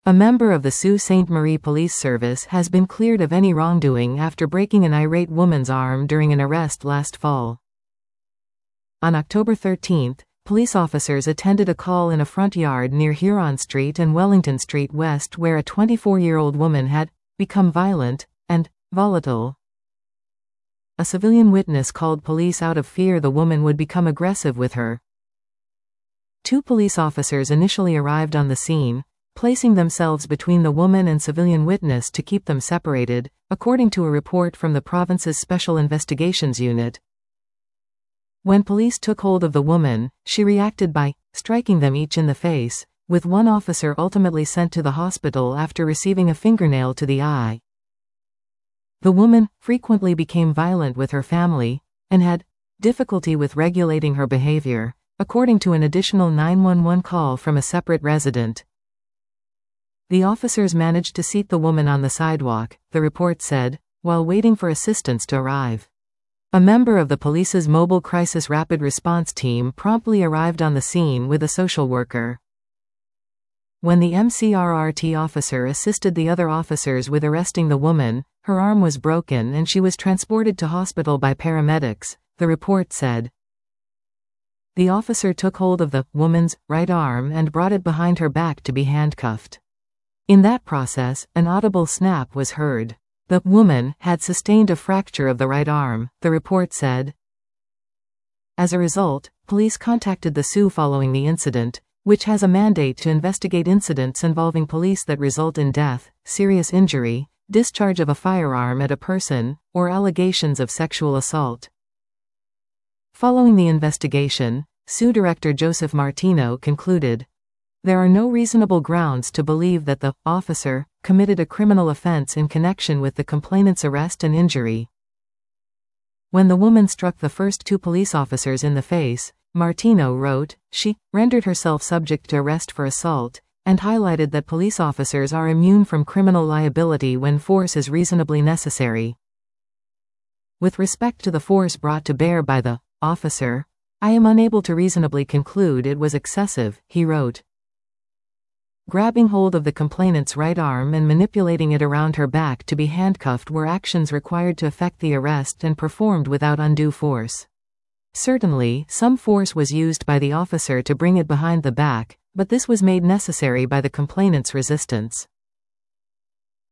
A member of the Sault Ste. Marie Police Service has been cleared of any wrongdoing after breaking an irate woman's arm during an arrest last fall. On October 13, police officers attended a call in a front yard near Huron Street and Wellington Street West where a 24-year-old woman had become violent and volatile. A civilian witness called police out of fear the woman would become aggressive with her. 2 police officers initially arrived on the scene, placing themselves between the woman and civilian witness to keep them separated, according to a report from the province's Special Investigations Unit. When police took hold of the woman, she reacted by striking them each in the face, with one officer ultimately sent to the hospital after receiving a fingernail to the eye. The woman frequently became violent with her family and had difficulty with regulating her behavior, according to an additional 911 call from a separate resident. The officers managed to seat the woman on the sidewalk, the report said, while waiting for assistance to arrive. A member of the police's mobile crisis rapid response team promptly arrived on the scene with a social worker. When the MCRRT officer assisted the other officers with arresting the woman, her arm was broken and she was transported to hospital by paramedics, the report said. The officer took hold of the woman's right arm and brought it behind her back to be handcuffed. In that process, an audible snap was heard. The woman had sustained a fracture of the right arm, the report said. As a result, police contacted the Sault following the incident, which has a mandate to investigate incidents involving police that result in death, serious injury, discharge of a firearm at a person, or allegations of sexual assault. Following the investigation, Sault Director Joseph Martineau concluded, "There are no reasonable grounds to believe that the officer committed a criminal offense in connection with the complainant's arrest and injury." When the woman struck the first 2 police officers in the face, Martineau wrote, "She rendered herself subject to arrest for assault," and highlighted that police officers are immune from criminal liability when force is reasonably necessary. "With respect to the force brought to bear by the officer, I am unable to reasonably conclude it was excessive," he wrote. Grabbing hold of the complainant's right arm and manipulating it around her back to be handcuffed were actions required to effect the arrest and performed without undue force. Certainly, some force was used by the officer to bring it behind the back, but this was made necessary by the complainant's resistance.